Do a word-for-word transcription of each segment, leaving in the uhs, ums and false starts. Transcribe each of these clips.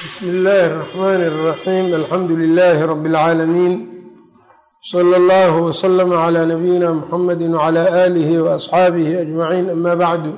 بسم الله الرحمن الرحيم الحمد لله رب العالمين صلى الله وسلم على نبينا محمد وعلى آله وأصحابه أجمعين أما بعد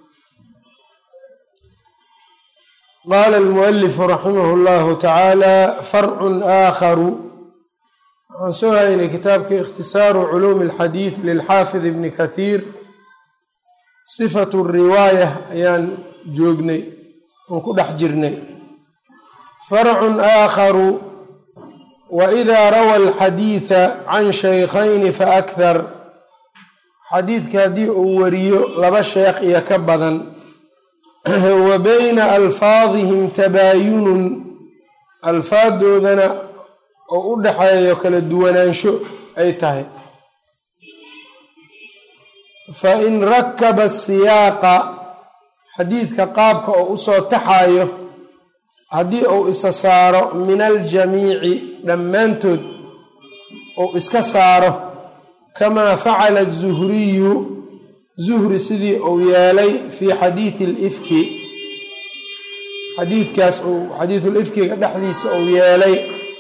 قال المؤلف رحمه الله تعالى فرع آخر waxaan soo haynay kitaabkii ikhtisaaru culuumi alxadiid lilxaafid ibni kathiir sifatu riwaaya ayaan joognay oon ku dhex jirnay farcun aakharu waidaa rawa alxadiida can shaykhayni faakhar xadiidka haddii uu wariyo laba sheekh iyo ka badan wa bayna alfaadihim tabaayunun alfaadoodana oo u dhaxeeyo kala duwanaansho ay tahay fa in rakaba siyaaqa xadiidka qaabka oo usoo taxayo haddii uu isa saaro min aljamiici dhammaantood ou iska saaro kamaa facala azuhriyu zuhri sidii uu yeelay fii xadiidi alifki xadiidkaas uu xadiidulifkiga dhexdiisa uu yeelay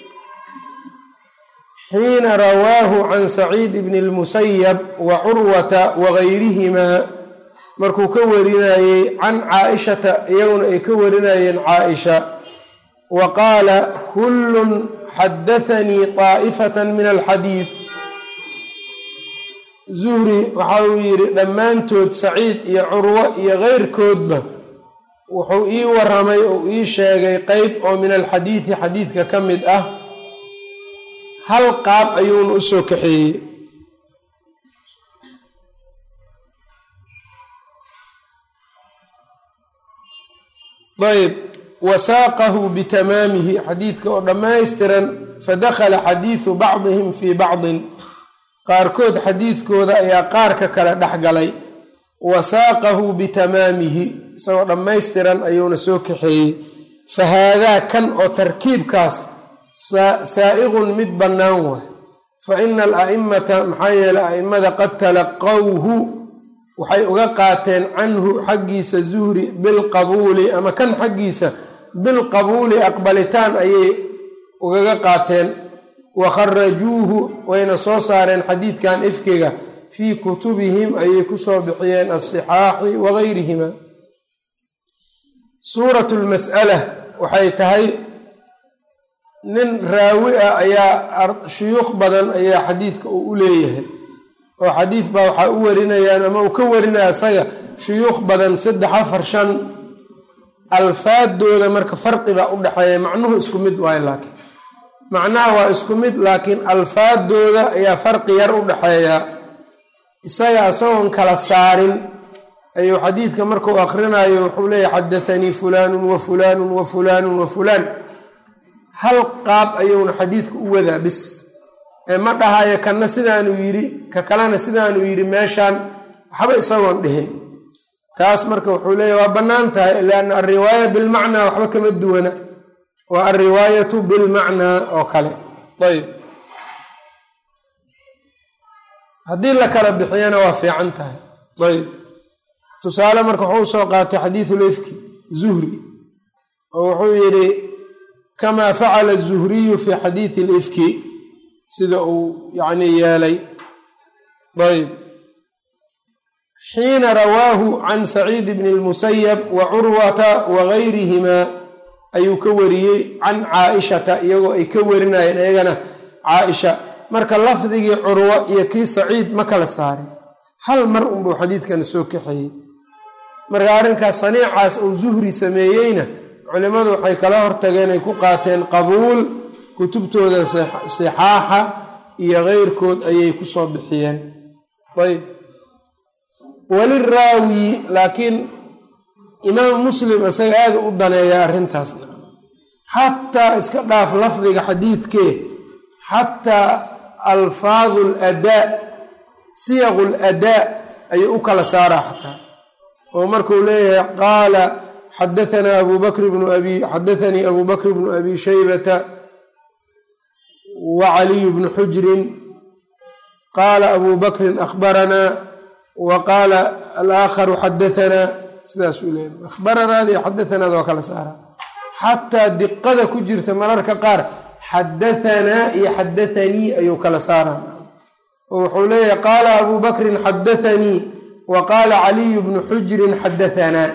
xiina rawaahu can saciid bni lmusayab wa curwata wagayrihimaa markuu ka warinayey can caaishata iyaguna ay ka warinayeen caaisha wa qaala kullun xadathanii taa'ifatan min alxadiid zuhri waxa uu yidhi dhammaantood saciid iyo curwo iyo keyrkoodba wuxuu ii waramay oo ii sheegay qeyb oo min alxadiidi xadiidka ka mid ah hal qaab ayuuna u soo kaxeeyey ayb wasaaqahu bitamaamihi xadiidka oo dhammaystiran fadakhala xadiidu bacdihim fii bacdin qaarkood xadiidkooda ayaa qaarka kale dhex galay wasaaqahu bitamaamihi isagoo dhammaystiran ayuuna soo kaxeeyey fa haadaa kan oo tarkiibkaas saa'iqun mid bannaan waay fa ina ala'imata maxaa yeelay a'immada qad talaqawhu waxay uga qaateen canhu xaggiisa zuhri bilqabuuli ama kan xaggiisa bilqabuuli aqbalitaan ayay ugaga qaateen wa kharajuuhu wayna soo saareen xadiidkan ifkiga fii kutubihim ayay ku soo bixiyeen asixaaxi wagayrihima suuratu lmas'ala waxay tahay nin raawi ah ayaa shuyuukh badan ayaa xadiidka uu u leeyahay oo xadiid baa waxaa u warinayaan ama uu ka warinaya isaga shuyuukh badan saddex afar shan alfaadooda marka farqibaa u dhexeeya macnuhu isku mid waayo laakiin macnaha waa isku mid laakiin alfaadooda ayaa farqi yar u dhexeeya isaga isagoon kala saarin ayuu xadiidka markuu akrinayo wuxuu leeyahy xadathanii fulaanun wa fulaanun wa fulaanun wa fulaan hal qaab ayuuna xadiidka u wadaa bis ee ma dhahayo kanna sidaanuu yidhi ka kalena sidaanuu yidhi meeshaan waxba isagoon dhihin taas marka wuxuu leeyahy waa bannaan tahay lianna alriwaaya bilmacnaa waxba kama duwana waa alriwaayatu bilmacnaa oo kale ayb haddii la kala bixiyana waa fiican tahay ayb tusaale marka wuxuu usoo qaatay xadiidulifki zuhri oo wuxuu yidhi kamaa facala azuhriyu fi xadiidi alifki sida uu yacni yeelay ayb xiina rawaahu can saciid bni lmusayab wa curwata wagayrihimaa ayuu ka wariyey can caaishata iyagoo ay ka warinayeen iyagana caaisha marka lafdigii curwo iyo kii saciid ma kala saarin hal mar unbuu xadiidkana soo kaxeeyey marka arrinkaas saniicaas uu zuhri sameeyeyna culimmadu waxay kala hortageen ay ku qaateen qabuul kutubtooda sixaaxa iyo keyrkood ayay ku soo bixiyeen ayb waliraawi laakiin imaam muslim isaga aada u daneeya arrintaasna xataa iska dhaaf lafdiga xadiidkee xataa alfaadu ladaa siyaqu ladaa ayay u kala saaraa xataa oo markuu leeyahay qaala xadathanii abu bakr bnu abi xadathanii abu bakr bnu abi shaybata wa caliyu bnu xujrin qaala abu bakrin akhbaranaa wa qaala alaakharu xadahanaa sidaasuu leeyahy akhbaranaada iyo xadathanaada waa kala saaraa xataa diqada ku jirta mararka qaar xadahanaa iyo xadathanii ayuu kala saaraa oo wuxuu leeyahay qaala abu bakrin xadathanii wa qaala caliyu bnu xujrin xadahanaa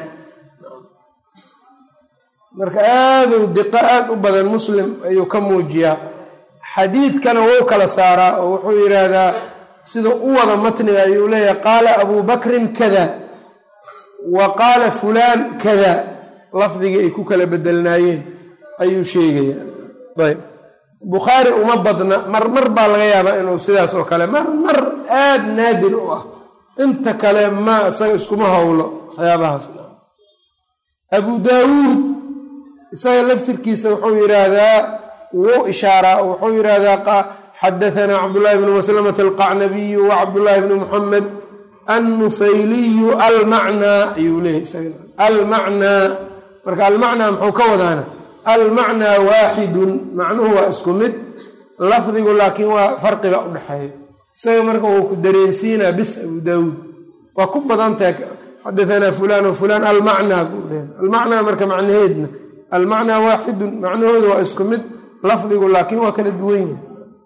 marka aaduu diqa aad u badan muslim ayuu ka muujiyaa xadiidkana wou kala saaraa oo wuxuu yidhaahdaa sida u wada matniga ayuu leeyahay qaala abu bakrin kada wa qaala fulaan kada lafdigii ay ku kala bedelnaayeen ayuu sheegayaa ayb bukhaari uma badna mar mar baa laga yaabaa inuu sidaas oo kale mar mar aad naadir u ah inta kale ma isaga iskuma howlo waxyaabahaas abu daawuud isaga laftirkiisa wuxuu yidhaahdaa wuu ishaaraa wuxuu yidhaahdaa xadahanaa cabdullaahi bnu maslamata alqacnabiyu wa cabdullaahi bnu muxamed annufayliyu almacnaa ayuu leeyahy isaga almacnaa marka almacnaa muxuu ka wadaana almacnaa waaxidun macnuhu waa isku mid lafdigu laakiin waa farqiga u dhexeeya isaga marka wuu ku dareensiinaa bis abu daawuud waa ku badan tahay xadahanaa fulaan wa fulaan almacnaa buu leeyahy almacnaa marka macnaheedna almacnaa waaxidun macnahooda waa isku mid lafdigu laakiin waa kala duwan yahay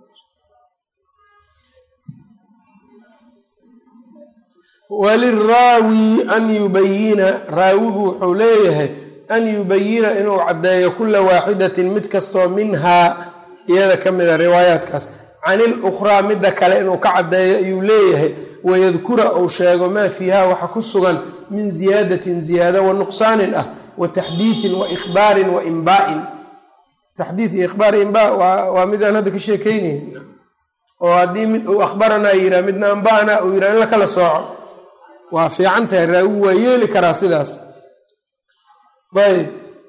waliraawi an yubayina raawigu wuxuu leeyahay an yubayina inuu caddeeyo kula waaxidatin mid kastoo minhaa iyada ka mida riwaayaadkaas can ilukhraa midda kale inuu ka caddeeyo ayuu leeyahay wayadkura uu sheego maa fiiha waxa ku sugan min ziyaadatin ziyaada wa nuqsaanin ah wa taxdiiin wa ikhbaarin wa imbaain taxdiid iyo ikhbaar imbaa waa midaan hadda ka sheekeynayn oo haddii mid uu akhbaranaa yiraa midna ambaana uu yiraa in la kala sooco waa fiican tahay raawi waa yeeli karaa sidaas ayb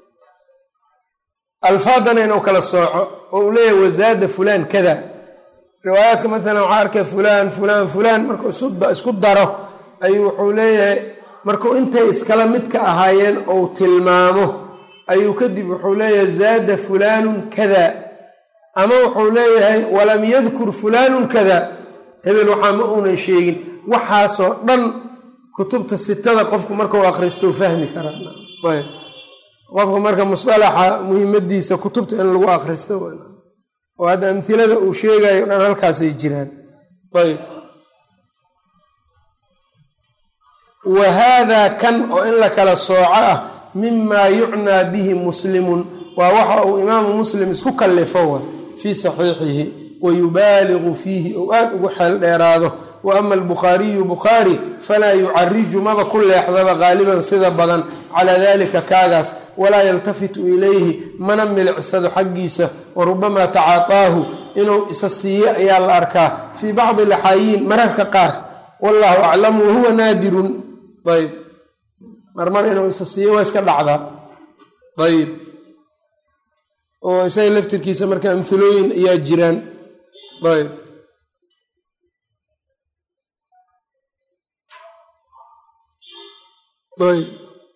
alfaadana inuu kala sooco oo uu leeyahay wazaada fulaan kada riwaayaadka maalan waxaa arkay fulaan fulaan fulaan markuu isku daro ayuu wuxuu leeyahay markuu intay iskala midka ahaayeen ou tilmaamo ayuu kadib wuxuu leeyahay zaada fulaanun kada ama wuxuu leeyahay walam yadkur fulaanun kada hebel waxaa ma uunan sheegin waxaasoo dhan kutubta sitada qofku markau akhristo fahmi karaa qofka marka musalaxa muhiimadiisa kutubta in lagu akhristo oo hadda amhilada uu sheegayo dhan halkaasay jiraan ayb wa haadaa kan oo in la kala sooco ah mimaa yucnaa bihi muslimun waa waxa uu imaamu muslim isku kallifo wa fii saxiixihi wayubaaligu fiihi ou aad ugu xeel dheeraado wa ama albukhaariyu bukhaari falaa yucariju maba ku leexdaba qaaliban sida badan calaa dalika kaagaas walaa yaltafitu ilayhi mana milicsado xaggiisa wa rubamaa tacaataahu inuu isa siiyo ayaa la arkaa fii bacdi alaxaayiin mararka qaar wallahu aclam wahuwa naadirun ayb marmar inuu isa siiyo waa iska dhacdaa ayb oo isaga laftirkiisa marka amhilooyin ayaa jiraan ayb ayb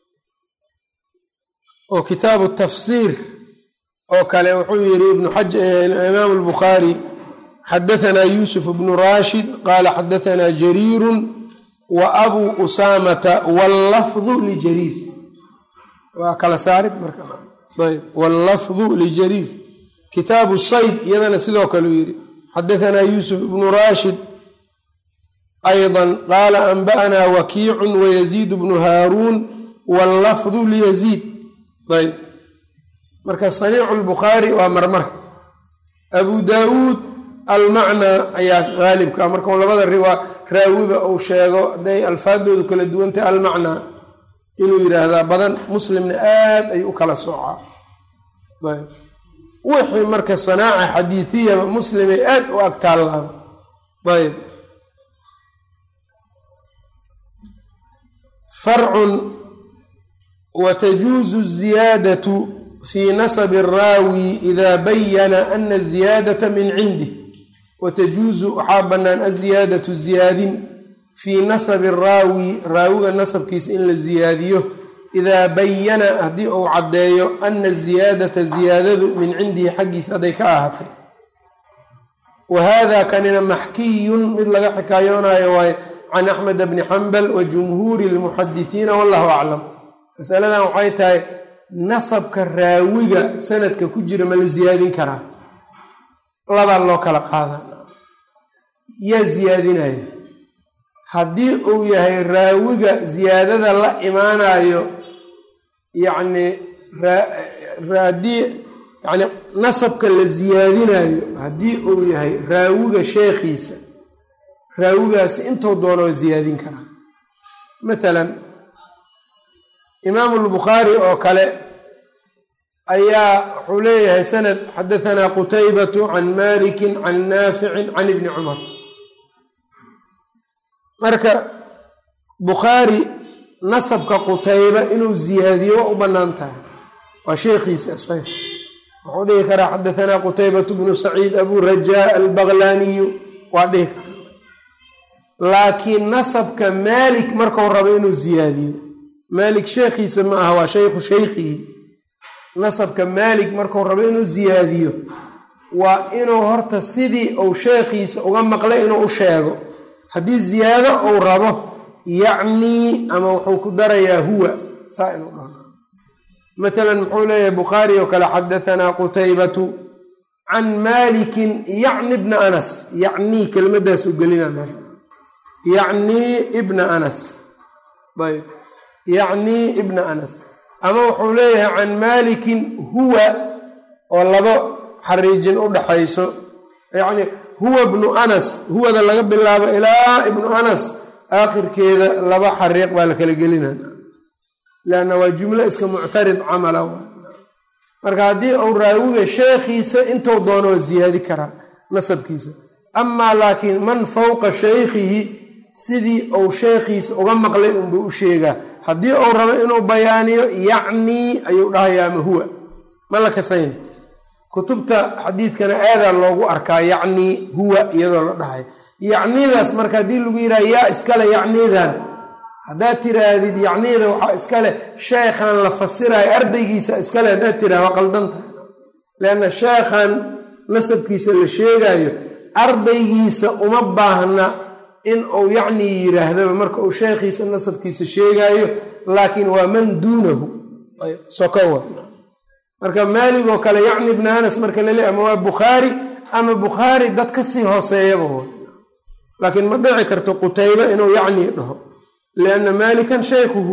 oo kitaabu tafsiir oo kale wuxuu yidhi ibnu xaj imaam albukhaari xadahanaa yuusuf bnu raashid qaala xadahanaa jariirun wa abuu usaamata wallafdu lijariir waa kala saarid marka ayb wallafdu lijariir kitaabu sayd iyadana sidoo kaleu yidhi xadahanaa yuusuf ibnu raashid ayضa qaala anba'naa wakiicun wayaziid bnu haaruun wallafdu liyaziid ayb marka saniicu lbukhaari waa marmar abu daawuud almacnaa ayaa qaalibka marka labada riwaa raawiba uu sheego hadday alfaadoodu kala duwantahay almacnaa inuu yidhaahdaa badan muslimna aad ay u kala soocaa ayb wixii marka sanaaca xadiidiyaba muslimay aad u agtaallaaba ayb farcun watajuuzu ziyaadatu fii nasabi araawi idaa bayana ana aziyaadata min cindih watajuuzu waxaa bannaan aziyaadatu ziyaadin fii nasabi araawi raawiga nasabkiisa in la ziyaadiyo idaa bayana haddii uu caddeeyo ana ziyaadata ziyaadadu min cindihi xaggiisa hadday ka ahaatay wa haadaa kanina maxkiyun mid laga xikaayoonayo waaye can axmed bni xambal wa jumhuuri lmuxadisiina wallahu aclam masaladan waxay tahay nasabka raawiga sanadka ku jira ma la ziyaadin karaa labaa loo kala qaada yaa ziyaadinayo haddii uu yahay raawiga ziyaadada la imaanayo yacni haddii yani nasabka la ziyaadinayo haddii uu yahay raawiga sheekhiisa raawigaasi intuu doono waa ziyaadin karaa mathalan imaamu lbukhaari oo kale ayaa wuxuu leeyahay sanad xadahanaa qutaybatu can malikin can naaficin can ibni cumar marka bukhaari nasabka qutayba inuu ziyaadiyo waa u bannaan tahay waa sheekhiisa isaga wuxuu dhihi karaa xadahanaa qutaybatu bnu saciid abu rajaa albaqlaaniyu waa dhihi karaa laakiin nasabka maalik markuu rabo inuu ziyaadiyo maalik sheekhiisa ma aha waa shaykhu shaykhihi nasabka maalik markuu rabo inuu ziyaadiyo waa inuu horta sidii uu sheekhiisa uga maqlay inuu u sheego haddii ziyaado uu rabo yacnii ama wuxuu ku darayaa huwa saa inuu dhaho mathalan muxuu leeyahay bukhaari oo kale xadahanaa qutaybatu can maalikin yacni bna anas yacnii kelmaddaas u gelina meesha yacnii ibna anas ayb yacnii ibna anas ama wuxuu leeyahay can maalikin huwa oo labo xariijin u dhaxayso yacni huwa ibnu anas huwada laga bilaabo ilaa ibnu anas aakhirkeeda laba xariiq baa la kala gelina leanna waa jumlo iska muctarid camala marka haddii uu raawiga sheekhiisa intuu doono waa ziyaadi karaa nasabkiisa amaa laakiin man fawqa shaykhihi sidii uu sheekhiisa uga maqlay unbuu u sheegaa haddii uu rabo inuu bayaaniyo yacnii ayuu dhahayaa ama huwa ma la kasayn kutubta xadiidkana aadaa loogu arkaa yacnii huwa iyadoo la dhahay yacniidaas marka haddii lagu yidhaha yaa iskale yacniidan haddaad tiraahdid yacniida waxaa iskale sheekhan la fasirayo ardaygiisa iskale haddaad tiraha waa qaldan tahay leanna sheekhan nasabkiisa la sheegayo ardaygiisa uma baahna in uu yacnii yidhaahdaba marka uu sheekhiisa nasabkiisa sheegaayo laakiin waa man duunahu sokowa marka maalig oo kale yacni ibna anas marka lale ama waa bukhaari ama bukhaari dad ka sii hooseeyaba w laakiin ma dhici karto qutayba inuu yacnii dhaho lianna maalikan shaykhuhu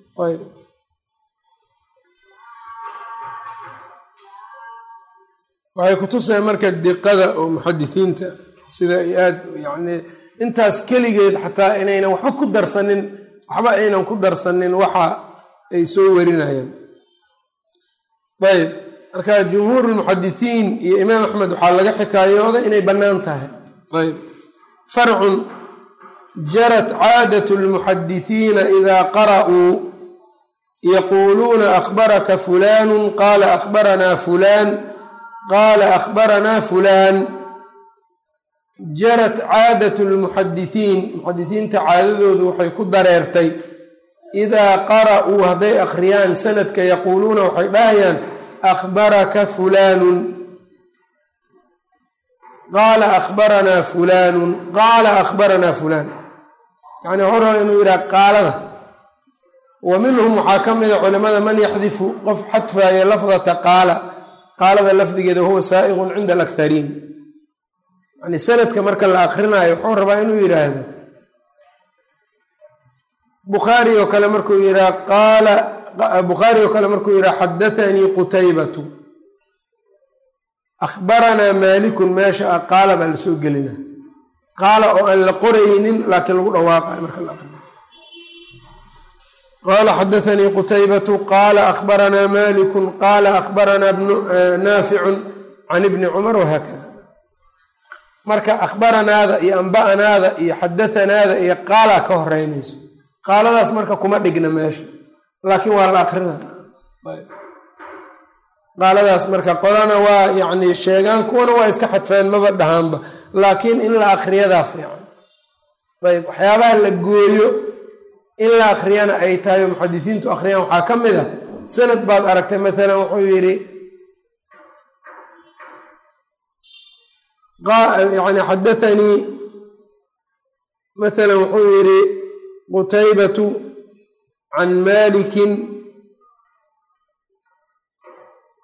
waxay kutusaya marka diqada oo muxadisiinta sida ay aad yani intaas keligeed xataa inaynan waxba ku darsanin waxba aynan ku darsanin waxa ay soo warinayaan ayb marka jumhuur lmuxadisiin iyo imaam axmed waxaa laga xikaayooda inay bannaan tahay ayb farcun jarat caadat lmuxadisiina idaa qara'uu yaquuluuna akhbaraka fulanu qaala akhbaranaa fulaan qaala akhbaranaa fulaan jarat caadat lmuxadisiin muxadisiinta caadadoodu waxay ku dareertay idaa qara'uu hadday akhriyaan sanadka yaquuluuna waxay dhahayaan akhbaraka fulaanun qaala akhbaranaa fulaanun qaala akhbaranaa fulaan yacni hora inuu yidhaha qaalada wa minhum waxaa ka mida culamada man yaxdifu qof xadfaaya lafdata qaala qaalada lafdigeeda huwa saa'iqun cinda alakhariin yani sanadka marka la akrinaayo wuxuu rabaa inuu yidhaahdo bukhaari oo kale markuu yidhaha qaala bukhaari oo kale markuu yidhaha xadathanii qutaybatu akhbaranaa maalikun meesha ah qaala baa la soo gelina qaala oo aan la qoraynin laakiin lagu dhawaaqayo marka la aqrinayo qaala xadathanii qutaybatu qaala akhbaranaa maalikun qaala akhbaranaa naaficun can ibni cumar wahaakada marka akhbaranaada iyo amba'anaada iyo xadathanaada iyo qaala ka horeynayso qaaladaas marka kuma dhigna meesha laakiin waa la akrina qaaladaas marka qolana waa yacni sheegaan kuwana waa iska xadfeen maba dhahaanba laakiin in la akriyadaa fiican ayb waxyaabaha la gooyo in la akriyana ay tahay oo muxadisiintu akhriyaan waxaa ka mid a sanad baad aragtay maalan wuxuu yidhi yani xadathanii maalan wuxuu yidhi qutaybatu can maalikin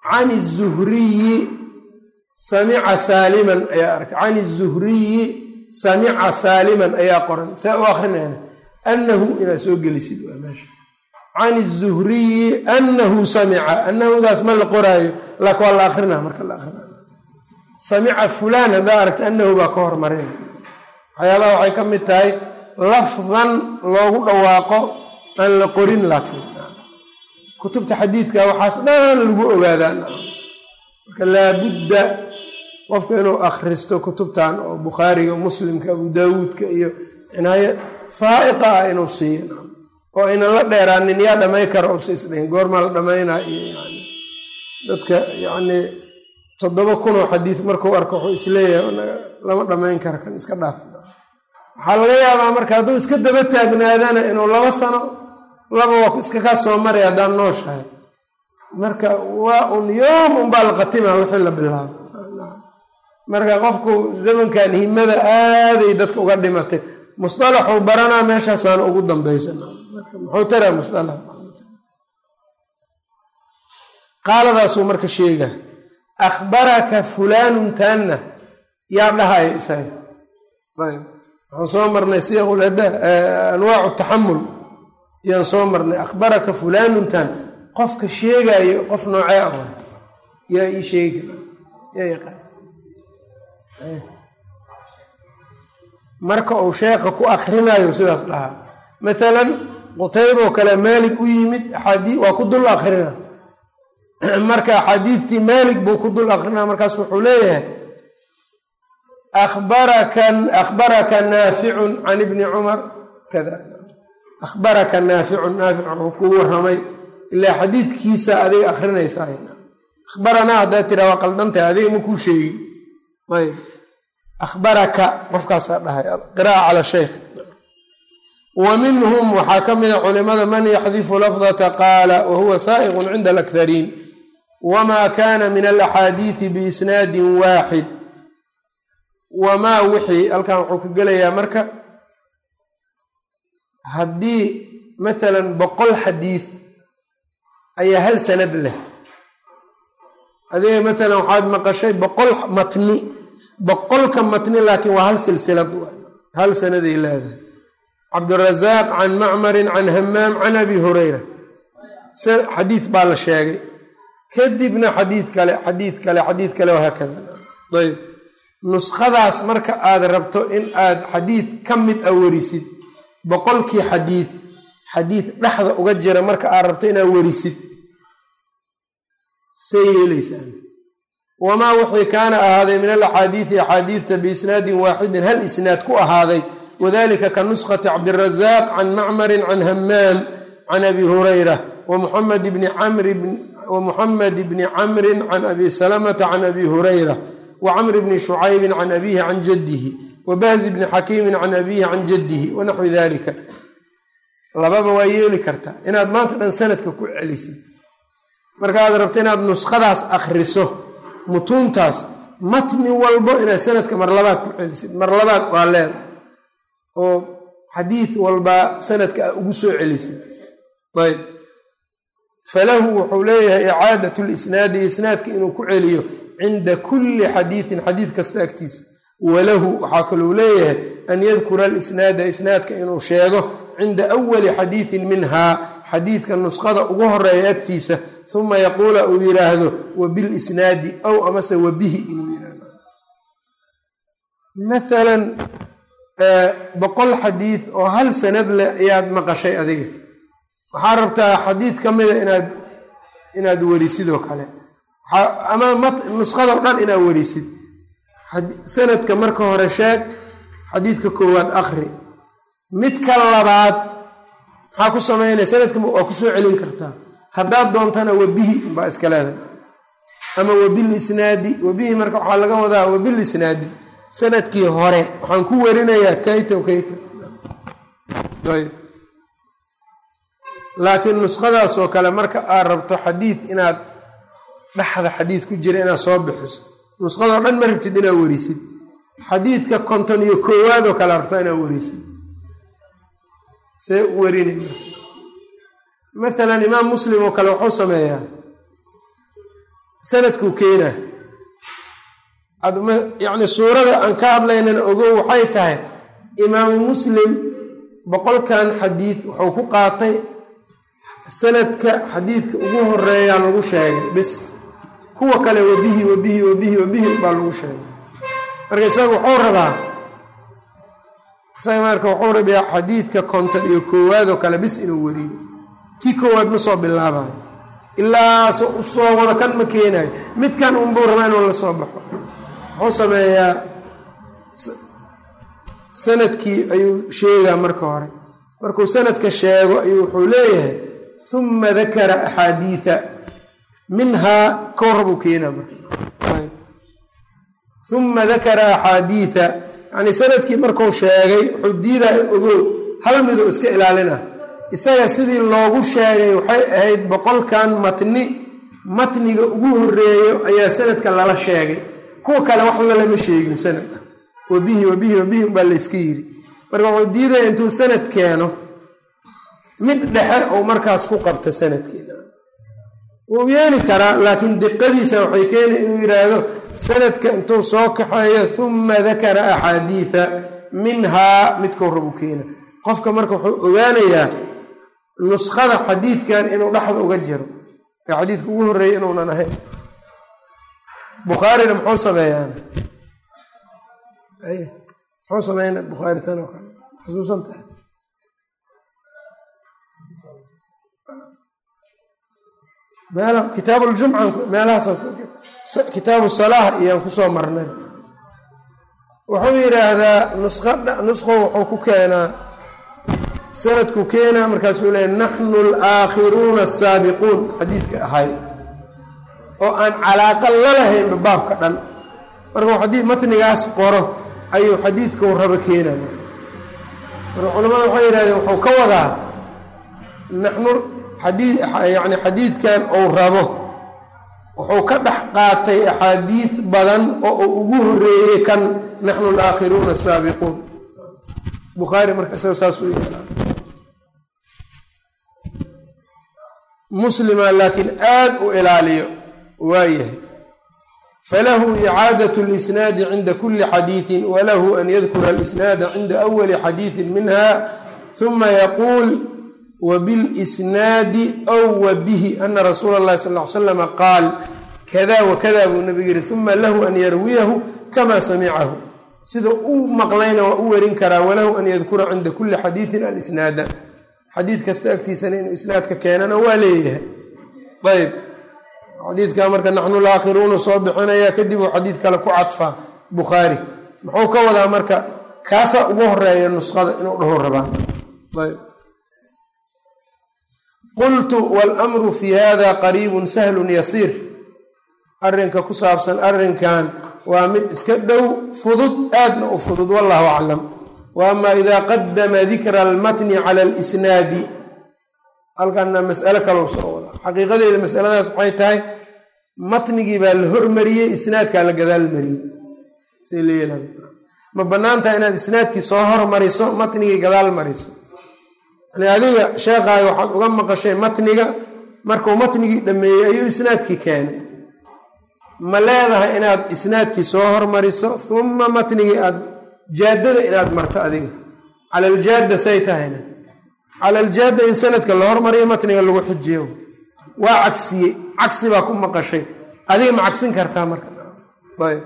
can الzuhriyi samica saaliman ayaa arkay can الzuhriyi samica saaliman ayaa qoran saa u akrinayna anahu inaad soo gelisid waa meesha can الzuhriyi anahu samica anahudaas ma la qoraayo laakin waa la akrinaa marka la akrinaa samica fulaan haddaa aragta anahu baa ka hormarin waxyaabaha waxay ka mid tahay lafdan loogu dhawaaqo aan la qorin laakiin kutubta xadiidka waxaas dhan lagu ogaadaa marka laabudda qofka inuu akhristo kutubtan oo bukhaariga muslimka abu daawuudka iyo cinaayo faa'iqa ah inuu siiyo oo aynan la dheeraanin yaa dhamay kara usa isdhahin goormaa la dhamaynaa iyo yani dadka yacni toddoba kunoo xadiis markuu arko wuxuu isleeyahay lama dhamayn kara kan iska dhaaf waxaa laga yaabaa marka hadduu iska daba taagnaadana inuu laba sano laba waa iska kaa soo maray haddaan nooshahay marka waa un yoom unbaa la qatima wixii la bilaabo marka qofku zamankan himada aaday dadka uga dhimatay musطalaxuu baranaa meeshaasaana ugu dambaysan marka muxuu taraa musطalax qaaladaasuu marka sheega akhbaraka fulaanun taanna yaa dhahaya isaga ayb waxaan soo marnay siiqul adaa anwaacu taxamul yaan soo marnay akhbaraka fulaanun taan qofka sheegaayo qof noocee ah yaa ii sheegi yaa yaqaan marka uu sheekha ku akrinayo sidaas dhahaa maalan qutayba oo kale maalig u yimid axaadii waa ku dul akrina marka axaadiidtii maalig buu ku dul akrinaa markaas wuxuu leeyahay akhbaraka akhbaraka naaficun can ibni cumar kada akhbaraka naaficun naafic wuxuu kuu warramay ilaa xadiidkiisa adiga akrinaysaa akhbaranaa haddaad tiraa waa qaldantahay adiga ma kuu sheegin ayb akhbaraka qofkaasaa dhahay qiraa'a cala sheykh wa minhum waxaa ka mida culimada man yaxdifu lafdata qaala wa huwa saa'iqun cinda alakhariin wamaa kaana min alaxaadiidi biisnaadin waaxid wamaa wixii halkan wuxuu ka gelayaa marka haddii maalan boqol xadiid ayaa hal sanad leh adiga maalan waxaad maqashay boqol matni boqolka matni laakiin waa hal silsilad hal sanaday leedahay cabdurazaaq can macmarin can hamaam can abi hurayra xadiid baa la sheegay kadibna xadiid kale xadiid kale xadiid kale wahaakada ayb nuskhadaas marka aad rabto in aad xadiid ka mid a werisid boqolkii xadiid xadiid dhexda uga jira marka aad rabto inaad werisid see yeelaysaan wamaa wixii kaana ahaaday min alaxaadiidi axaadiidta biisnaadin waaxidin hal isnaad ku ahaaday wadalika ka nuskhati cabdirazaaq can macmarin can hamaam can abi hurayra wamuxamed bni camri wamuxamed bni camrin can abi salamata can abi hurayra wacamr bni shucaybin can abihi can jaddihi wabahzi bni xakiimin can abihi can jaddihi wanaxwi dalika lababa waa yeeli kartaa inaad maanta dhan sanadka ku celisid markaaad rabto inaad nuskhadaas akhriso mutuuntaas matni walbo inaad sanadka mar labaad ku celisid mar labaad waa leedahay oo xadiid walbaa sanadka a ugu soo celisid ayb falahu wuxuu leeyahay icaadat lisnaadi isnaadka inuu ku celiyo cinda kulli xadiidin xadiid kasta agtiisa walahu waxaa kaluu leeyahay an yadkura alisnaada isnaadka inuu sheego cinda awali xadiidin minhaa xadiidka nuskhada ugu horeeya agtiisa uma yaquula uu yidhaahdo wabilisnaadi aw amase wabihi inuu yidhaahdo maalan boqol xadiid oo hal sanad leh ayaad maqashay adiga waxaa rabtaa xadiid ka mida inaad inaad werisid oo kale ama nuskhadao dhan inaad werisid sanadka marka hore sheeg xadiidka koowaad akhri midka labaad maxaa ku samaynaya sanadka waa ku soo celin kartaa haddaad doontana wabihi baa iska leedahay ama wabilisnaadi wabihi marka waxaa laga wadaa wabilisnaadi sanadkii hore waxaan ku werinayaa kayta kayta ayb laakiin nuskhadaas oo kale marka aad rabto xadiid inaad dhexda xadiid ku jira inaad soo bixiso nuskhadoo dhan ma rabtid inaad werisid xadiidka konton iyo koowaad oo kale rabto inaad werisid see u werinay. Maalan imaam Muslim oo kale wuxuu sameeyaa sanadkuu keenaa yacni suurada aan ka hadlaynana ogow waxay tahay imaamu muslim boqolkan xadiid wuxuu ku qaatay sanadka xadiidka ugu horeeyaa lagu sheegay bis kuwa kale wabihi wabihi wabihi wabihi baa lagu sheegay marka isaga wuxuu rabaa isaga marka wuxuu rabaa xadiidka konton iyo koowaad oo kale bis inuu wariyo kii koowaad ma soo bilaabayo ilaa u soo wada kan ma keenayo midkan unbuu rabaa inuu la soo baxo wuxuu sameeyaa sanadkii ayuu sheegaa marka hore markuu sanadka sheego ayuu wuxuu leeyahay uma dakara axaadiida minhaa kowrabuu keenaa marka uma dakara axaadiida yani sanadkii markuu sheegay wuxuu diidayo ogow hal miduu iska ilaalina isaga sidii loogu sheegay waxay ahayd boqolkan matni matniga ugu horeeyo ayaa sanadka lala sheegay kuwa kale wax lalama sheegin sanada wabihi wabihi wabihi baa layska yiri marka wuxuu diidaya intuu sanad keeno mid dhexe oo markaas ku qabto sanadkiina wuu yeeli karaa laakiin diqadiisa waxay keeni inuu yidhaahdo sanadka intuu soo kaxeeyo uma dakara axaadiida minhaa midkuu rabu keena qofka marka wuxuu ogaanayaa nuskhada xadiidkan inuu dhexda uga jiro ee xadiidka ugu horreeyay inuunan ahayn bukhaarina muxuu sameeyaana muxuu sameeyna bukhaari tan oo kale xusuusan tahay meel kitaabu ljumca meelahaas kitaabu salaah iyaan kusoo marnay wuxuu yidhaahdaa nusqa nusqo wuxuu ku keenaa sanadku keenaa markaasuu leeya naxnu alaakhiruuna asaabiquun xadiidka ahay oo aan calaaqa la lahaynba baabka dhan markuu xadiid matnigaas qoro ayuu xadiidkau rabo keenaa marka culamada waxay yidhahdeen wuxuu ka wadaa naxnu xadii yani xadiidkan uu rabo wuxuu ka dhex qaatay axaadiid badan oo uu ugu horeeyey kan naxnu alaakhiruuna asaabiquun bukhaari marka isaga saas u yeelaa muslima laakiin aad u ilaaliyo waayahay falahu icaadaة اlisnaadi cinda kuli xadiiثi walahu an yadkura alisnaada cinda awali xadiiثi minha ثuma yaquul wbilisnaadi aw wabihi ana rasuula اllahi sal ly slama qaal kada wakada buu nabigu yihi uma lahu an yarwiyahu kama samicahu sida u maqlayna waa u werin karaa walahu an yadkura cinda kuli xadiiثin alisnaada xadiid kasta agtiisana inuu isnaadka keenana waa leeyahay ayb xadiidka marka naxnu laakhiruuna soo bixinaya kadib uu xadiid kale ku cadfaa bukhaari muxuu ka wadaa marka kaasaa ugu horeeya nusqada inuu dhaho rabaa ayb qultu wاlmru fi hada qariibu sahlu yasiir arrinka ku saabsan arrinkan waa mid iska dhow fudud aadna u fudud wallahu aclam wa ama ida qadama dikra almatni cala alisnaadi halkana mas'alo kalou soo wadaa xaqiiqadeeda masaladaas waxay tahay matnigii baa la hormariyey isnaadkaa la gadaal mariyey say leeyaha ma bannaan tahay inaad isnaadkii soo hormariso matnigii gadaal mariso yani adiga sheekaaga waxaad uga maqashay matniga markuu matnigii dhammeeyey ayuu isnaadkii keenay ma leedahay inaad isnaadkii soo hormariso uma matnigii aad jaadada inaad marto adiga cala aljaadda say tahayna cala aljaadda in sanadka la hormariyo matniga lagu xijiyo waa cagsiyey cagsi baa ku maqashay adiga ma cagsin kartaa marka ayb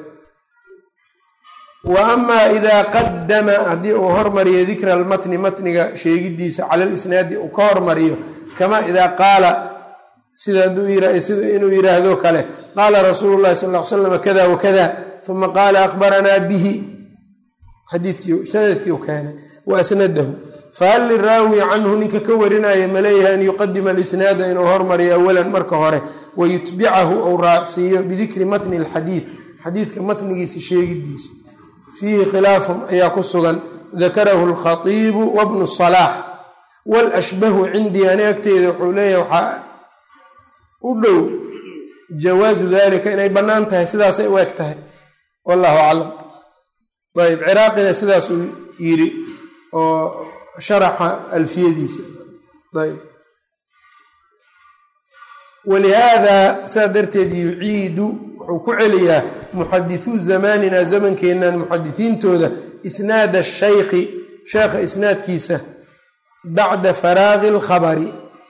wa amaa idaa qadama haddii uu hormariyo dikra almatni matniga sheegidiisa cala alisnaadi uu ka hormariyo kamaa idaa qaala sida sida inuu yidhaahdo kale qaala rasuulu llahi sal ll ly slam kada wakada uma qaala akhbaranaa bihi xadiidkii sanadkii u keenay wa asnadahu fahal liraawi canhu ninka ka warinaya maleeyahay an yuqadima alisnaada inuu hormariyo awalan marka hore wayutbicahu ou raacsiiyo bidikri matni alxadiid xadiidka matnigiisa sheegidiisa fiihi khilaafun ayaa ku sugan dakarahu alkhatiibu wabnu salaax walashbahu cindii ani agteeda wuxuu leeyahay waxaa u dhow jawaazu dalika inay bannaan tahay sidaasay u eg tahay wallahu aclam ayb ciraaqina sidaasuu yidhi oo sharaxa alfiyadiisa ayb walihaada saa darteed yuciidu wuxuu ku celiyaa muxadithuu zamaanina zamankeennan muxadisiintooda isnaada shaykhi sheekha isnaadkiisa bacda faraaqi alkhabari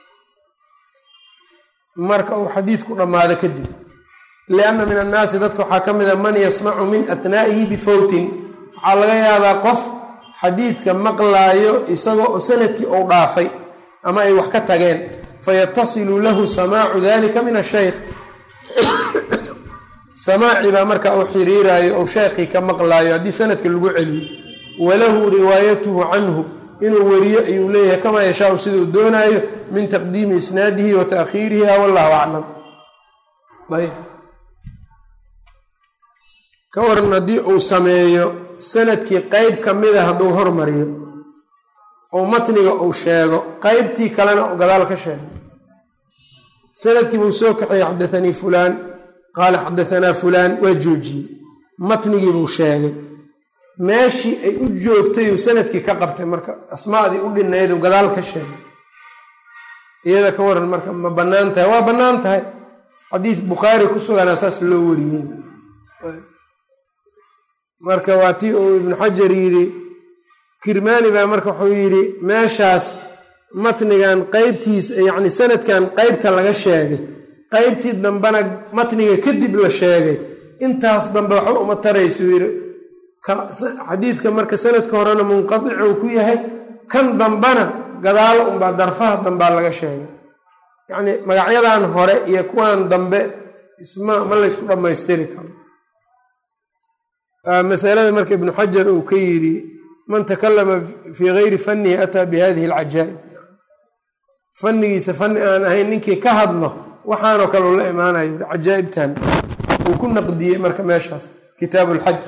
marka uu xadiidku dhammaado kadib lianna min annaasi dadka waxaa ka mid a man yasmacu min athnaa'ihi bifawtin waxaa laga yaabaa qof xadiidka maqlaayo isagoo sanadkii uu dhaafay ama ay wax ka tageen fayatasilu lahu samaacu dalika min ashaykh samaaci baa marka uu xiriiraayo ou sheekhii ka maqlaayo haddii sanadka lagu celiyo walahu riwaayatuhu canhu inuu weriyo ayuu leeyahay kamaa yashaau siduu doonaayo min taqdiimi isnaadihi wa taakhiiriha wallahu aclam. ayb ka waran haddii uu sameeyo sanadkii qeyb ka mida hadduu hormariyo oo matniga uu sheego qeybtii kalena u gadaal ka sheego sanadkii buu soo kaxeeyey xadathanii fulaan qaala xadahanaa fulaan waa joojiyey matnigii buu sheegay meeshii ay u joogtay uu sanadkii ka qabtay marka asmaadii u dhinayd uu gadaal ka sheegay iyada ka waran marka ma bannaan tahay waa bannaan tahay xadiis bukhaari ku suganaa saas loo wariyey marka waa tii uu ibnu xajar yidhi kirmaani baa marka wuxuu yidhi meeshaas matnigan qeybtiis yacni sanadkan qeybta laga sheegay qeybtii dambena matniga kadib la sheegay intaas dambe waxba uma taraysuu yidhi xadiidka marka sanadka horena munqadic uu ku yahay kan dambena gadaalo unbaa darfaha dambaa laga sheegay yacni magacyadan hore iyo kuwan dambe isma ma laysku dhammaystiri karo. masalada marka ibnu xajar uu ka yidhi man takalama fii gayri fannihi ataa bi hadihi alcajaa'ib fannigiisa fanni aan ahayn ninkii ka hadlo waxaanoo kale uu la imaanayo cajaa'ibtan uu ku naqdiyey marka meeshaas kitaabu lxaj.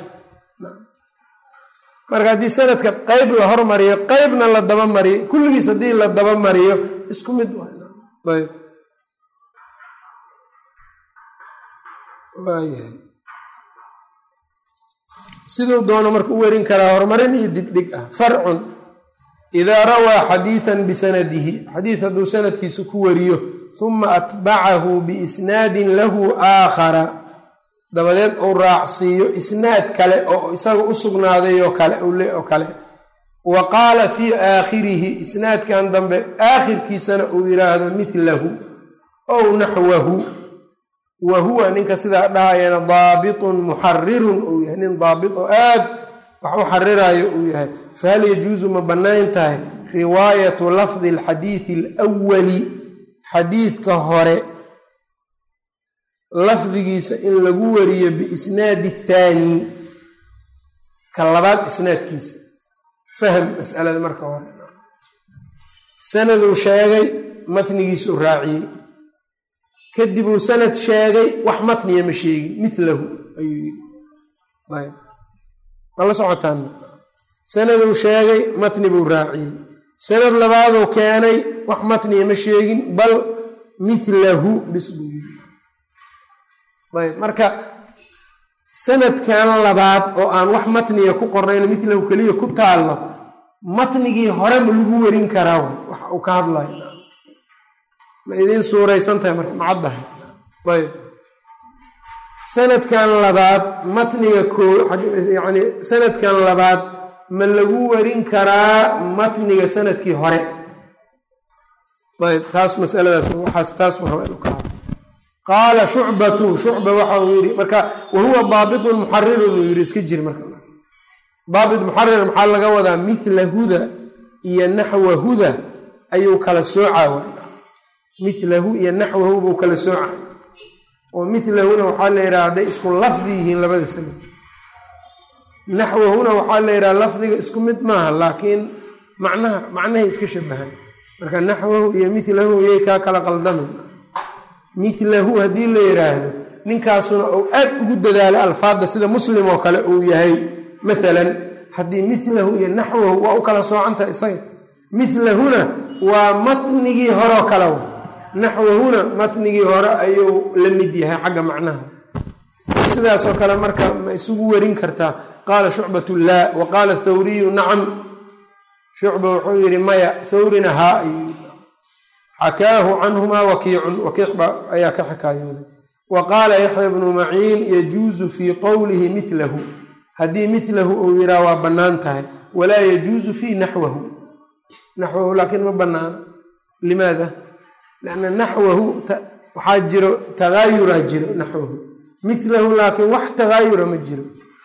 marka haddii sanadka qeyb la hormariyo qeybna la daba mariyo kulligiis haddii la daba mariyo isku mid ayb waayahay siduu doono marka u werin karaa horumarin iyo dibdhig ah. farcun idaa rawaa xadiidan bisanadihi xadiid hadduu sanadkiisa ku wariyo huma atbacahu biisnaadin lahu aakhara dabadeed uu raacsiiyo isnaad kale oo isaga u sugnaaday oo kale oo kale wa qaala fii aakhirihi isnaadkan dambe aakhirkiisana uu yidhaahdo midlahu ow naxwahu wa huwa ninka sidaa dhahayana daabitun muxarirun uu yahay nin daabit oo aad wax u xariraayo uu yahay fahal yajuusu ma bannaan tahay riwaayatu lafdi alxadiidi alawali xadiidka hore lafdigiisa in lagu wariyo biisnaadi athaani ka labaad isnaadkiisa fahm mas'alada marka hore sanaduu sheegay matnigiisuu raaciyey kadib uu sanad sheegay wax matniya ma sheegin milahu ayuu yidhi ayb mala socotaan sanaduu sheegay matni buu raaciyey sanad labaaduu keenay wax matniya ma sheegin bal milahu bis buu yidhi ayb marka sanadkan labaad oo aan wax matniya ku qornayn milahu keliya ku taallo matnigii hore ma lagu werin karaa wax uu ka hadlayo ma idiin suuraysan tahay marka macaddahay ayb sanadkan labaad matniga koo yacni sanadkan labaad ma lagu werin karaa matniga sanadkii hore ayb taas masaladaas waxaas taasuu raba inuu ka hadlo qaala shucbatu shucba waxa uu yidhi marka wahuwa daabitun muxarirun uu yidhi iska jir marka daabit muxarir maxaa laga wadaa mithla huda iyo naxwa huda ayuu kala soocaa milahu iyo naxwahu buu kala soocaa oo milahuna waxaa la yidhaha hadday isku lafdi yihiin labada sanad naxwahuna waxaa la yidhaha lafdiga isku mid maaha laakiin macnaha macnahay iska shabahan marka naxwahu iyo milahu iyay kaa kala qaldamin milahu haddii la yidhaahdo ninkaasuna uu aad ugu dadaalo alfaadda sida muslim oo kale uu yahay maalan haddii milahu iyo naxwahu waa u kala soocantaha isaga milahuna waa matnigii horeo kale naxwahuna matnigii hore ayuu la mid yahay xagga macnaha sidaasoo kale marka ma isugu werin kartaa qaala shucbatu laa wa qaala thawriyu nacam shucba wuxuu yidhi maya thawrina haa ayuu xakaahu canhumaa wakiicun wakiic baa ayaa ka xikaayooday wa qaala yaxya bnu maciin yajuusu fii qowlihi milahu haddii milahu uu yihaa waa bannaan tahay walaa yajuusu fii naxwahu naxwahu laakiin ma bannaana limaada lianna naxwahu waxaa jiro tagaayuraa jiro naxwahu milahu laakiin wax tagaayura ma jiro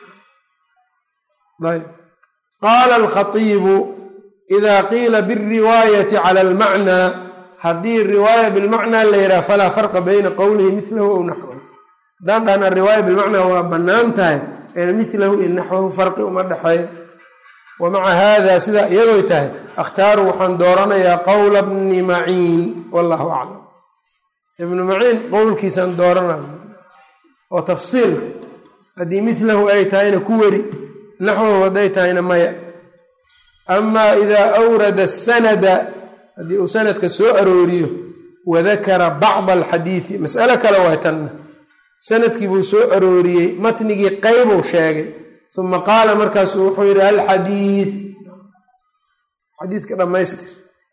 ayb qaala alkhatiibu idaa qiila biriwaayati cala almacnaa haddii riwaaya bilmacnaa la yidhaha falaa farqa bayna qowlihi milahu aw naxwahu haddaan dhahna riwaaya bilmacnaa waa bannaan tahay milahu iyo naxwahu farqi uma dhexeeyo wa maca haada sidaa iyadoy tahay akhtaaru waxaan dooranayaa qowla bni maciin wallahu aclam ibnu maciin qowlkiisaan dooranaya oo tafsiilka haddii milahu ay tahayna ku weri naxwahu hadday tahayna maya amaa idaa awrada sanada haddii uu sanadka soo arooriyo wadakara bacda alxadiidi mas'alo kale waa tanna sanadkii buu soo arooriyey matnigii qeybuu sheegay uma qaala markaasuu wuxuu yidhi alxadiid xadiidka dhammaystir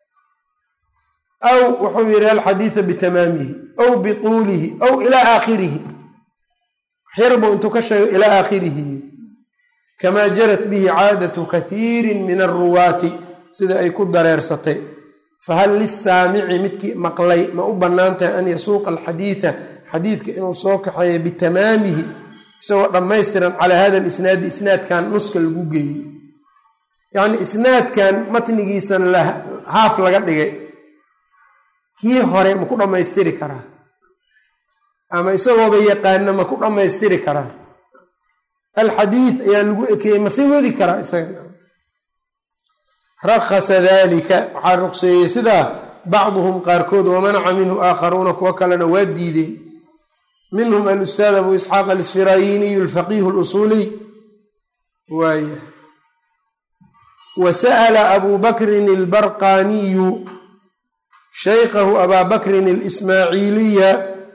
aw wuxuu yidhi alxadiida bitamaamihi aw bituulihi aw ilaa aakhirihi xirbuu intuu ka sheego ilaa aakhirihi kamaa jarat bihi caadatu kathiirin min alruwaati sida ay ku dareersatay fahal lisaamici midkii maqlay ma u bannaan tahay an yasuuqa alxadiida xadiidka inuu soo kaxeeyo bitamaamihi isagoo dhammaystiran calaa hada alisnaadi isnaadkan nuska lagu geeyey yacnii isnaadkan matnigiisan haaf laga dhigay kii hore ma ku dhammaystiri karaa ama isagooba yaqaana ma ku dhammaystiri karaa alxadiid ayaa lagu ekeeyey ma sii wadi karaa isaga rakhasa dalika waxaa ruqseeyey sidaa bacduhum qaarkood wamanaca minhu aakharuuna kuwo kalena waa diideen minhum alustaad abu isxaaq alisfirayiniyu alfaqiihu alusuuliy waaya wa sa'ala abu bakrin albarqaaniyu shaykhahu abaa bakrin alismaaciiliya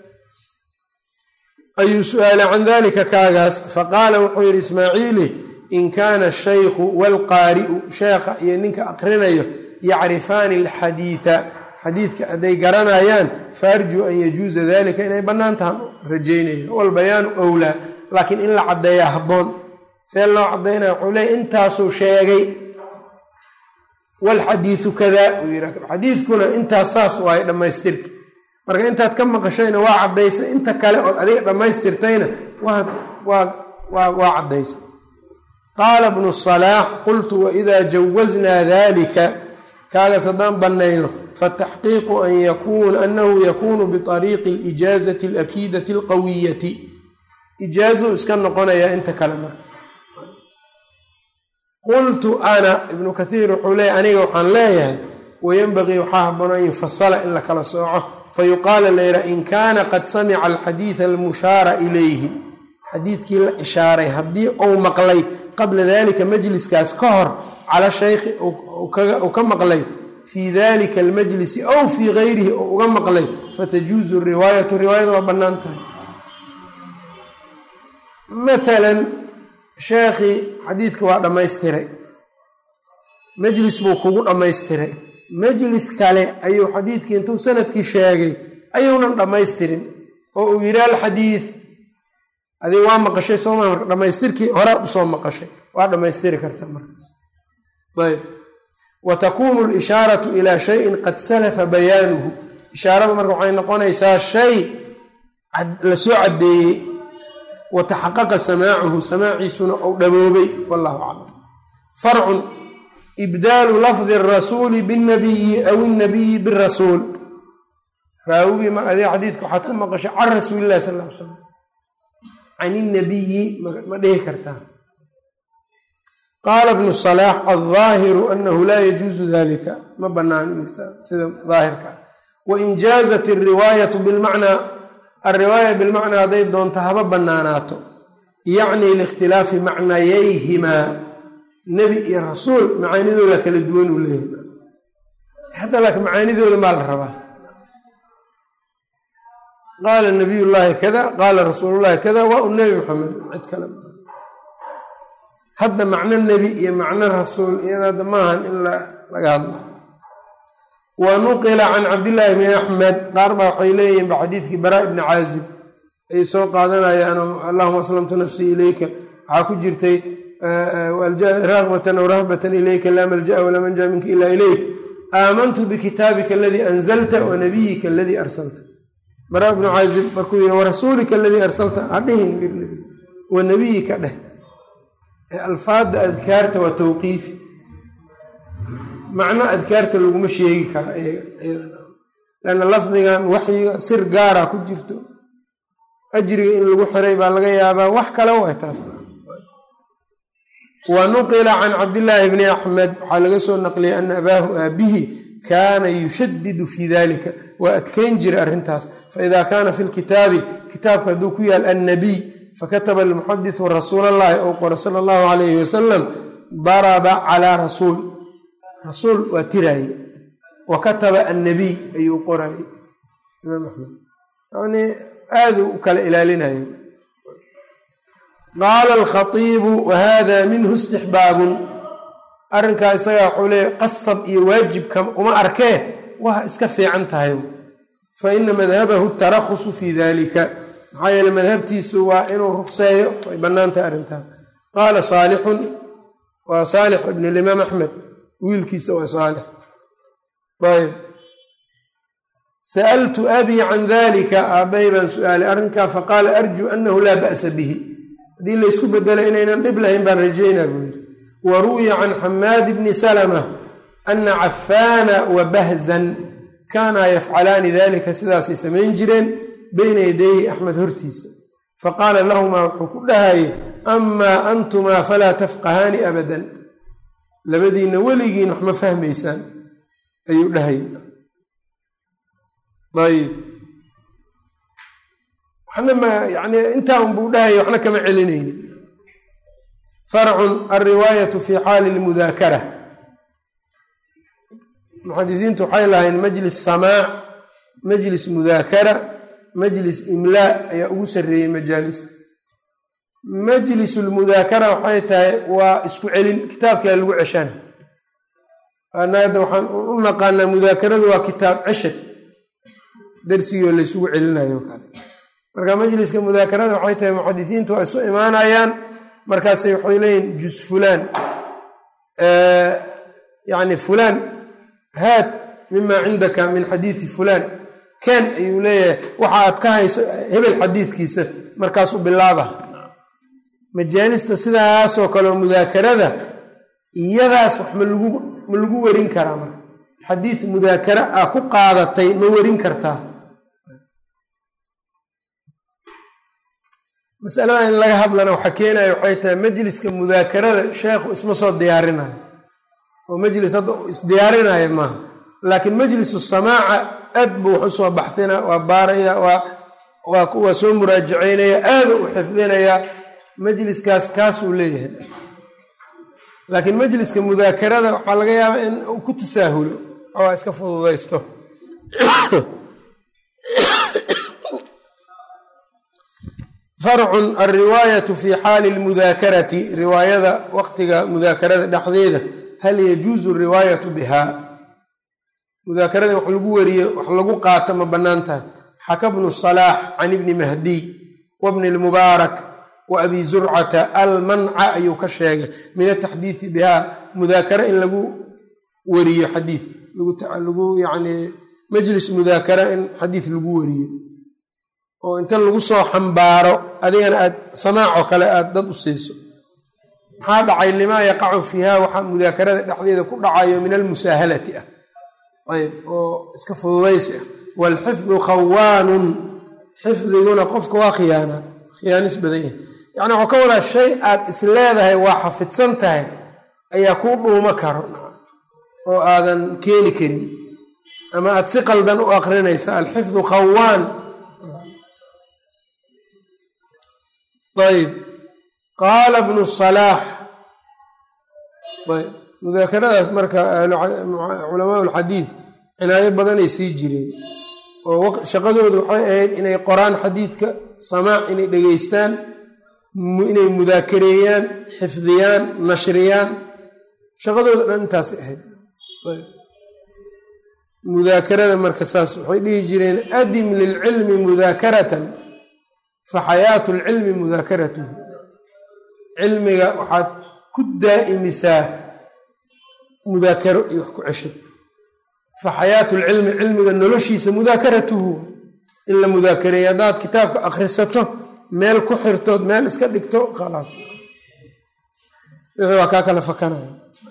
ayuu su-aalay can dalika kaagaas faqaala wuxuu yidhi ismaaciili in kaana ashaykhu waalqaari'u sheekha iyo ninka aqrinayo yacrifaani alxadiida xadiidka hadday garanayaan faarjuu an yajuuza dalika inay bannaan tahan rajaynaya walbayaanu owlaa laakiin in la caddeeyaa habboon see loo caddaynaya wuxuu leeya intaasuu sheegay walxadiidu kadaa uu yidha xadiidkuna intaas saas waaye dhammaystirka marka intaad ka maqashayna waa caddaysay inta kale ood adiga dhammaystirtayna waa waa waa waa caddaysay qaala bnu salaax qultu waidaa jawaznaa dalika kaagaas haddaan bannayno fataxqiiqu an yakuuna annahu yakuunu biariiqi alijaazati alakiidati alqawiyati ijaazou iska noqonayaa inta kale marka qultu ana ibnu kathiir wuxuu leeyahy aniga waxaan leeyahay wayanbagii waxaa habboon an yufasala in la kala sooco fayuqaala layidhaha in kaana qad samica alxadiida almushaara ilayhi xadiidkii la ishaaray haddii uu maqlay qabla dalika majliskaas ka hor cala shaykhi uu ka maqlay fii dalika almajlisi aw fii gayrihi oo uga maqlay fatajuuzu riwaayatu riwaayada waa bannaan tahay matalan sheekhii xadiidka waa dhammaystiray majlis buu kugu dhammaystiray majlis kale ayuu xadiidkii intuu sanadkii sheegay ayuunan dhammaystirin oo uu yidhi alxadiid adig waa maqashay sooma marka dhammaystirkii horaa usoo maqashay waa dhammaystiri kartaa markaas ayb wa takuunu alishaaratu ilaa shayin qad salafa bayaanuhu ishaaradu marka waxay noqonaysaa shay la soo caddeeyey wa taxaqaqa samaacuhu samaaciisuna ou dhaboobay wallahu aclam farcun ibdaalu lafdi arasuuli binnabiyi aw innabiyi birasuul raawigii ma adee xadiidka waxaad ka maqashay can rasuulillahi sal ll ly slam can innabiyi ma dhihi kartaa qaala bnu salaax aldaahiru anahu laa yajuusu dalika ma bannaan u jirtaa sida daahirka wain jaazat alriwaayatu bilmacnaa alriwaaya bilmacnaa hadday doonto haba bannaanaato yacni liikhtilaafi macnayayhimaa nebi iyo rasuul macaanidooda kala duwan uu leeyahay hadda laakiin macaanidooda maa la rabaa qaala nabiy llaahi kada qaala rasuulu llaahi kada waa u nebi maxamed cid kale hadda macno nebi iyo macno rasuul iyada hadda maahan in laga hadla ونقل عن عبد الله بن أحمد qaar baa waxay leeyihiin ba xadiidkii barا ibni caazib ay soo qaadanayaan allahuma aslamtu nafsii ilayka waxaa ku jirtay ragbatan aw rahbatan ilayka laa malja'a walaa manja minka ila ilayk aamantu bikitaabika aladii anzalta wanabiyika aladii arsalta barا ibnu caazib markuu yihi warasuulika aladii arsalta hadhihin wanabiyika dheh alfaada adkaarta waa tawqiifi macno adkaarta laguma sheegi kara lanna lafdigan waxyiga sir gaara ku jirto ajriga in lagu xiray baa laga yaabaa wax kale way taas wa nuqila can cabdillaahi bni axmed waxaa laga soo naqliyay ana abaahu aabihi kaana yushadidu fii dalika waa adkeyn jiray arrintaas faida kaana fi lkitaabi kitaabka hadduu ku yaal annabiy fakataba lmuxadisu rasuul allahi ou qora sala allahu alayhi wasalam daraba calaa rasuul rasuul waa tiraaye wa kataba annabiy ayuu qoraaye imaam axmed yani aaduu u kala ilaalinayo qaala alkhatiibu wahada minhu istixbaabun arrinkaa isagaa waxuu leeya qasab iyo waajibka uma arkee waa iska fiican tahay fa ina madhabahu tarakhusu fii dalika maxaa yeele madhabtiisu waa inuu rukseeyo way bannaan tahay arrintaa qaala saalixun waa saalix ibn limaam axmed wiilkiisa waa saalix ayb sa'altu abii can dalika aabbay baan su-aalay arrinkaa faqaala arjuu annahu laa ba'sa bihi haddii laysku bedelay inaynan dhib lahayn baan rajaynaa buu yidhi wa ruwiya can xamaad bni salama ana cafaana wa bahzan kaanaa yafcalaani dalika sidaasay samayn jireen bayna yadayhi axmed hortiisa faqaala lahumaa wuxuu ku dhahayay amaa antumaa falaa tafqahaani abadan labadiinna weligiin wax ma fahmaysaan ayuu dhahayay ayb waxna ma yani intaa unbuu dhahaya waxna kama celinaynin farcun alriwaayatu fi xaali lmudaakara muxadisiintu waxay lahayn majlis samaac majlis mudaakara majlis imlaa ayaa ugu sarreeyey majaalis majlis lmudaakara waxay tahay waa isku celin kitaabkaa lagu ceshana anada waxaan u naqaanaa mudaakaradu waa kitaab ceshad darsigoo laysugu celinayo kale marka majliska mudaakarada waxay tahay muxadisiintu waa isu imaanayaan markaasay waxay leeyihin jus fulaan yani fulaan haad mima cindaka min xadiidi fulaan ken ayuu leeyahay waxa aad ka hayso hebel xadiidkiisa markaasuu bilaaba majaalista sidaasoo kaleo mudaakarada iyadaas wax malagu ma lagu werin karaa marka xadiid mudaakara ah ku qaadatay ma werin kartaa masaladan in laga hadlana waxa keenaya waxay tahay majliska mudaakarada sheekhu isma soo diyaarinayo oo majlis hadda isdiyaarinaya maaha laakiin majlisu samaaca aad buu wax usoo baxdina waa baaraya waa soo muraajaceynaya aada u xifdinaya majliskaas kaasuu leeyahay laakiin majliska mudaakarada waxaa laga yaabaa in uu ku tasaahulo oo iska fududaysto farcun alriwaayatu fi xaali lmudaakarati riwaayada waqtiga mudaakarada dhexdeeda hal yajuuzu riwaayatu biha mudaakarada wax lagu wariyo wax lagu qaato ma bannaan tahay xaka bnu salaax can ibni mahdiy wabni lmubaarak wa abi zurcata almanca ayuu ka sheegay min ataxdiidi biha mudaakara in lagu wariyo xadiid lagu yani majlis mudaakara in xadiid lagu wariyo oo inta lagu soo xambaaro adigana aad samaacoo kale aad dad u siiso maxaa dhacay limaa yaqacu fiiha waxaa mudaakarada dhexdeeda ku dhacayo min almusaahalati ah ayb oo iska fududaysi ah waalxifdu khawaanun xifdiguna qofka waa khiyaana khiyaanis badan yahay yani waxuu ka wadaa shay aad is leedahay waa xafidsan tahay ayaa kuu dhuumo karo oo aadan keeni karin ama aad si qaldan u aqrinaysa alxifdu khawaan ayb qaala bnu salaax ayb mudaakaradaas marka culamaa ulxadiid cinaayo badanay sii jireen oo shaqadoodu waxay ahayd inay qoraan xadiidka samaac inay dhegeystaan inay mudaakareeyaan xifdiyaan nashriyaan shaqadooda dhan intaasay ahayd mudaakarada marka saas waxay dhihi jireen adim lilcilmi mudaakaratan fa xayaatu lcilmi mudaakaratuhu cilmiga waxaad ku daa'imisaa mudaakaro iyo wax ku ceshad fa xayaatu lcilmi cilmiga noloshiisa mudaakaratuhu in la mudaakareeya haddaad kitaabka akhrisato meel ku xirtood meel iska dhigto khalaas wixii waa kaa kala fakanaya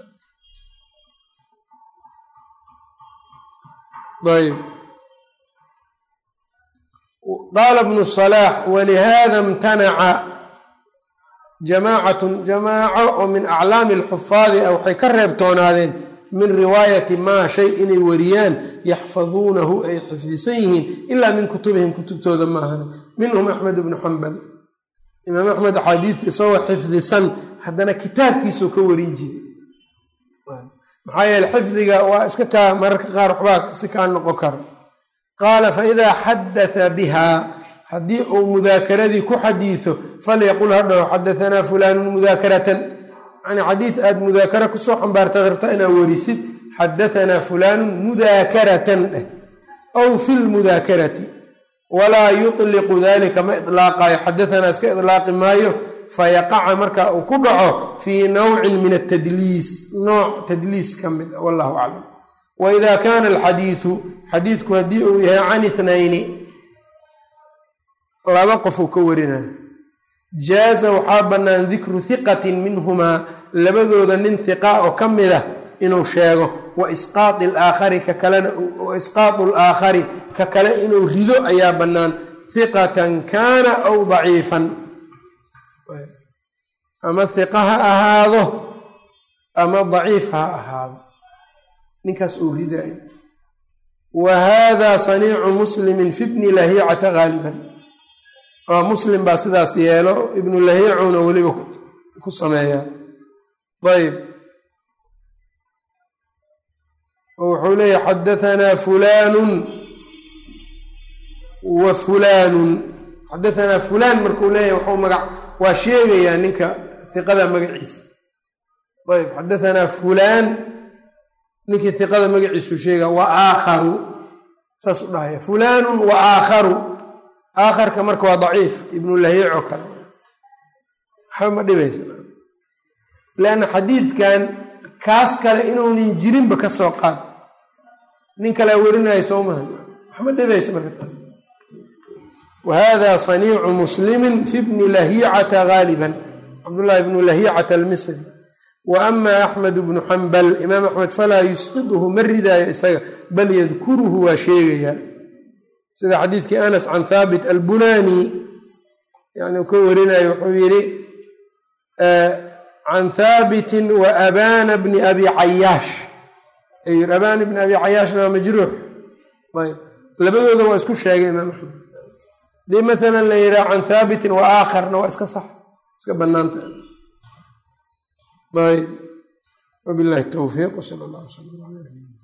ayb qaala ibnu salaax walihada imtanaca jamaacatun jamaaco oo min aclaami alxufaadi a waxay ka reebtoonaadeen min riwaayati maa shay inay wariyaan yaxfaduunahu ay xifdisan yihiin ilaa min kutubihim kutubtooda maahane minhum axmed bnu xambal imaam axmed axaadiis isagoo xifdisan haddana kitaabkiisuu ka warin jiray maxaa yeele xifdiga waa iska kaa mararka qaar waxbaa si kaa noqon karo qaala faidaa xadatha bihaa haddii uu mudaakeradii ku xadiiso falyaqul hadhaho xadahanaa fulaanun mudaakaratan yani xadiid aada mudaakara kusoo xambaartaad rabtaa inaad werisid xadahanaa fulaanun mudaakaratan eh aw fi lmudaakarati walaa yuطliqu dalika ma ilaaqaayo xadahanaa iska ilaaqi maayo fayaqaca marka uu ku dhaco fii nawcin min atadliis nooc tadliis ka mid a wallahu aclam waida kaana alxadiidu xadiidku haddii uu yahay can ithnayni laba qof uu ka warinayo jaaza waxaa bannaan dikru hiqatin minhumaa labadooda nin hiqa oo ka mid ah inuu sheego wa isqaadi alaakhari ka kalena wa isqaadu alaakhari ka kale inuu rido ayaa bannaan hiqatan kaana aw daciifan ama hiqa ha ahaado ama daciif ha ahaado ninkaas uu ridaayo wa hada saniicu muslimin fi bni lahiicata gaaliban oo muslim baa sidaas yeelo ibnu lahiicuna weliba ku sameeyaa ayb oo wuxuu leeyahy xadahanaa fulaanun wa fulaanun xadahanaa fulaan markuu leeyahy wuxuu magac waa sheegayaa ninka hiqada magaciisa ayb xadahanaa fulaan ninkii hiqada magaciisuu sheegaa wa aakharu saas u dhahaya fulaanun wa aakharu aakharka marka waa daciif ibnu lahiico kale waxba ma dhibaysa leanna xadiidkan kaas kale inuunin jirinba ka soo qaad nin kalea werinayo soo maha waxma dhibaysa marka taas wahada saniicu muslimin fi bni lahiicata gaaliban cabdullahi ibnu lahiicata almisri wa ama axmed bnu xambal imaam axmed falaa yusqiduhu ma ridaayo isaga bal yadkuruhu waa sheegayaa sida xadiidkii anas can thaabit albunani yani uu ka warinayo wuxuu yidhi can thaabitin wa abana bni abi cayaash ayuu yidhi abana bni abi cayaashna waa majruux ayb labadooda waa isku sheegay imaam axmed dii maalan la yidhaha can thaabitin wa aakharna waa iska sax iska banaanta ayb wabillahi towfiiq wsala allah wsala ala nabiyina